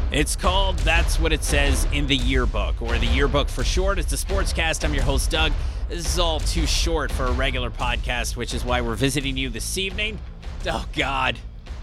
It's called That's What It Says in the Yearbook, or the Yearbook for short. It's a sportscast. I'm your host, Doug. This is all too short for a regular podcast, which is why we're visiting you this evening. Oh, God.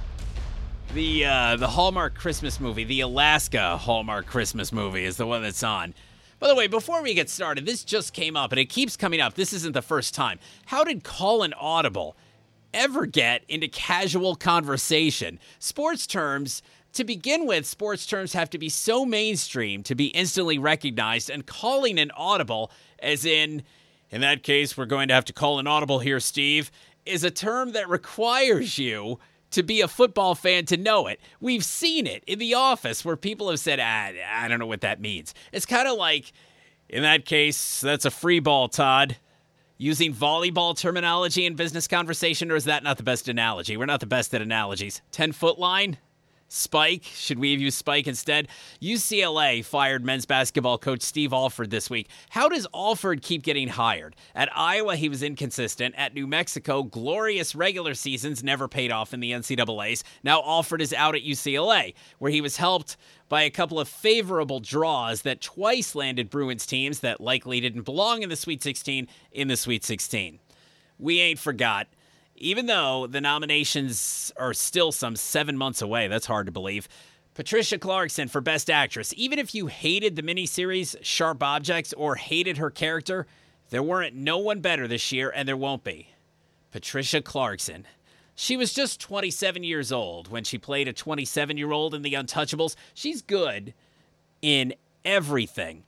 The Hallmark Christmas movie, the Alaska Hallmark Christmas movie is the one that's on. By the way, before we get started, this just came up, and it keeps coming up. This isn't the first time. How did call an audible ever get into casual conversation? Sports terms... To begin with, sports terms have to be so mainstream to be instantly recognized, and calling an audible, as in that case, we're going to have to call an audible here, Steve, is a term that requires you to be a football fan to know it. We've seen it in The Office where people have said, I don't know what that means. It's kind of like, in that case, that's a free ball, Todd. Using volleyball terminology in business conversation, or is that not the best analogy? We're not the best at analogies. 10-foot line? Spike? Should we have used Spike instead? UCLA fired men's basketball coach Steve Alford this week. How does Alford keep getting hired? At Iowa, he was inconsistent. At New Mexico, glorious regular seasons never paid off in the NCAAs. Now Alford is out at UCLA, where he was helped by a couple of favorable draws that twice landed Bruins teams that likely didn't belong in the Sweet 16 in the Sweet 16. We ain't forgot. Even though the nominations are still some 7 months away, that's hard to believe, Patricia Clarkson for Best Actress. Even if you hated the miniseries Sharp Objects or hated her character, there weren't no one better this year, and there won't be. Patricia Clarkson. She was just 27 years old when she played a 27-year-old in The Untouchables. She's good in everything.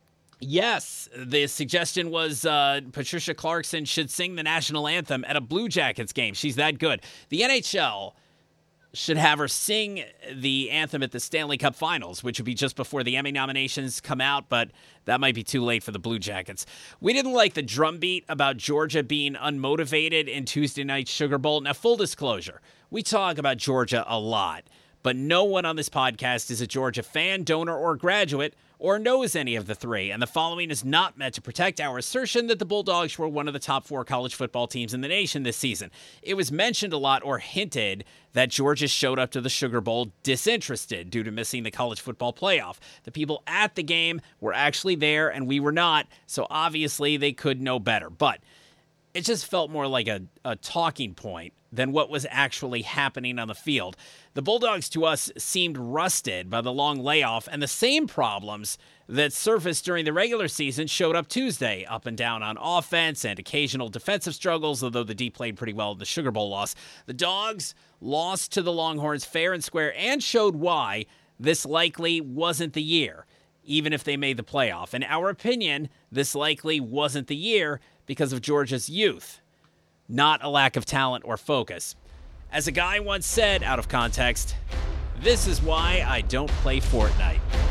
Yes, the suggestion was Patricia Clarkson should sing the national anthem at a Blue Jackets game. She's that good. The NHL should have her sing the anthem at the Stanley Cup Finals, which would be just before the Emmy nominations come out, but that might be too late for the Blue Jackets. We didn't like the drumbeat about Georgia being unmotivated in Tuesday night's Sugar Bowl. Now, full disclosure, we talk about Georgia a lot, but no one on this podcast is a Georgia fan, donor, or graduate, or knows any of the three, and the following is not meant to protect our assertion that the Bulldogs were one of the top 4 college football teams in the nation this season. It was mentioned a lot or hinted that Georgia showed up to the Sugar Bowl disinterested due to missing the college football playoff. The people at the game were actually there, and we were not, so obviously they could know better. But it just felt more like a talking point than what was actually happening on the field. The Bulldogs, to us, seemed rusted by the long layoff, and the same problems that surfaced during the regular season showed up Tuesday, up and down on offense and occasional defensive struggles, although the D played pretty well in the Sugar Bowl loss. The Dogs lost to the Longhorns fair and square and showed why this likely wasn't the year, even if they made the playoff. In our opinion, this likely wasn't the year because of Georgia's youth, not a lack of talent or focus. As a guy once said, out of context, this is why I don't play Fortnite.